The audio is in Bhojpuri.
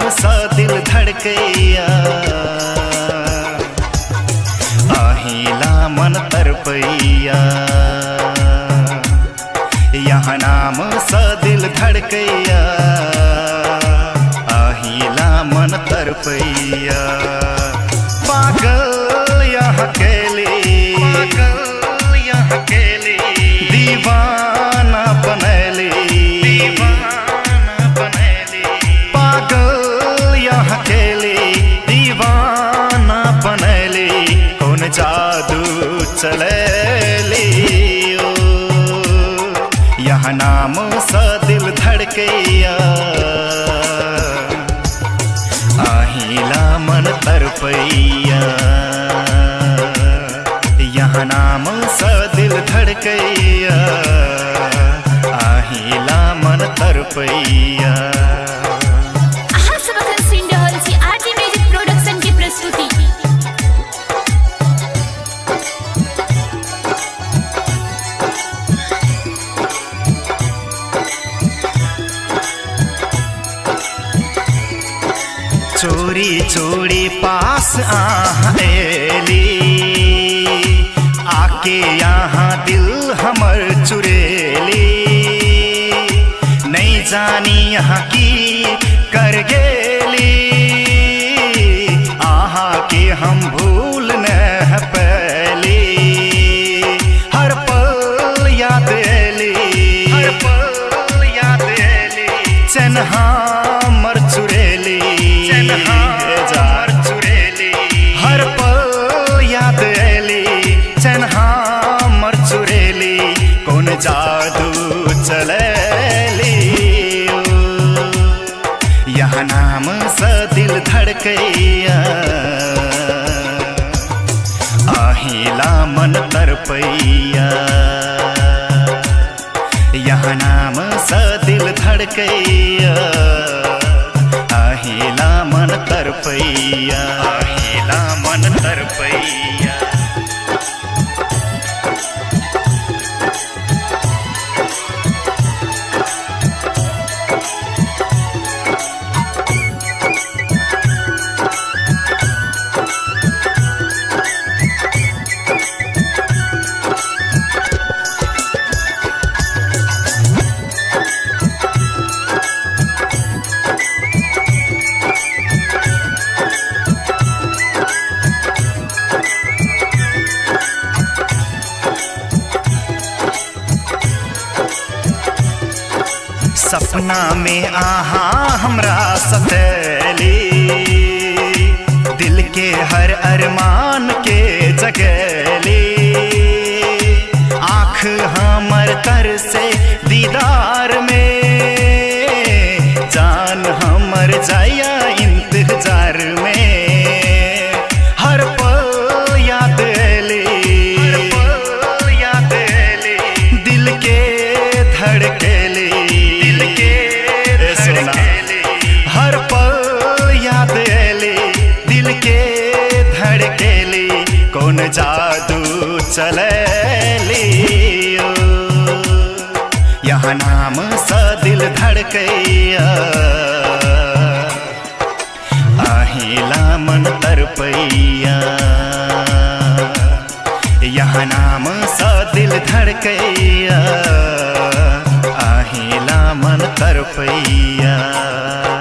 सा दिल धड़कैया आहिला मन तरपैया यहाँ नाम सा दिल धड़कैया आहिला मन तरपैया पागल यहाँ केली दीवाना बनैली पागल यहाँ केली दीवाना बनैली कौन जादू चलेली यहाँ नाम सा दिल धड़कैया आहिला मन तरपैया यहाँ नाम सा दिल धड़कैया आहिला मन तरपैया। आरटी म्यूजिक प्रोडक्शन की प्रस्तुति। चोरी चोरी पास आएली आके यहाँ दिल हमर चुरेली नहीं जानी यहाँ की कर गेली आहा के हम भूल न पैली हर पल याद एली चन्हा मर चुरेली हर पल याद एली चन्हा मर चुरेली कौन जादू चलेली यहाँ नाम सा दिल धड़कैया आहिला मन तरपैया यहाँ नाम सा दिल धड़कैया आहिला मन तरपैया आहिला मन तरपैया। सपना में आहा हमरा सतैली दिल के हर अरमान के जगैली आँख हमर तर से दीदार में जान हमर जाया इंतजार में हर पल याद एली दिल के धड़केली हर पल याद एली दिल के धड़केली कौन जादू चलेली यहाँ नाम सा दिल धड़कैया आहिला मन तरपैया यहाँ नाम सा दिल धड़कैया आहिला मन तरपैया।